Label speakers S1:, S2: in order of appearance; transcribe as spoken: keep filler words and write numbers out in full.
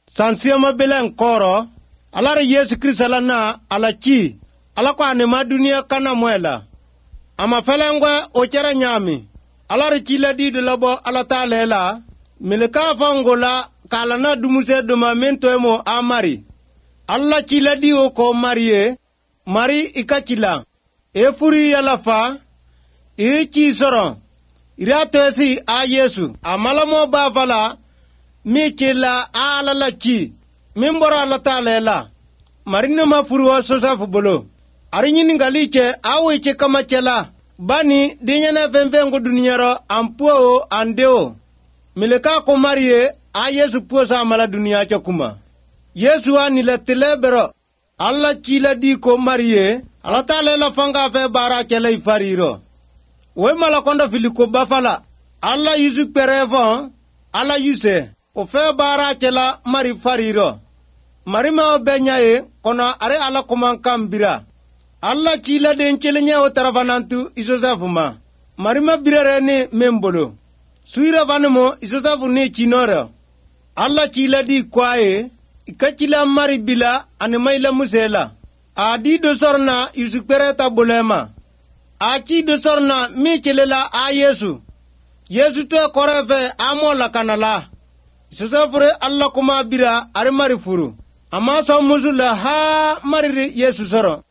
S1: Sansiyama belen koro, alara Yesu Kristo la na ala chi, ala kwa anima dunia kana mwela. Ama felengwe ochera nyami, alara chi la di de labo ala ta lela, milika fangola kala na dumuse duma mento emo amari. Alla chi la di oko marie, mari ikachila, e furi yalafa, e chi soron, iratwesi a Yesu, amalamo bavala, mi kila ala la chi, mimbora la ta lela, marina mafuruwa sosafu bolo. Arinyini ngaliche awe che kama chela, bani dinyana femfengo duniaro ampuo andeo. Milika ko marie, a Yesu puo sa amala dunia chakuma. Yesu wa niletile bero, alla chila di ko marie, ala ta lela fanga fe bara chela ifariro. We malakonda filiko bafala, alla yusu perevon, alla yuse, o fe bara chela mari fariro. Marima o benyaye, kona are ala kumankam bira. Alla chila den chelenya o taravanantu isosafuma. Marima birare ne membolo. Suira vanemo isosafu ne chinora. Alla chila di kwae, ikachila mari bila animaila musela. Adi dosorna yusupereta bolema. Achi dosorna mi chelela a Yesu. Yesu te koreve amo la kanala. Isosafure alla kuma bira are mari furu. Ama so musula ha mari Yesu soro.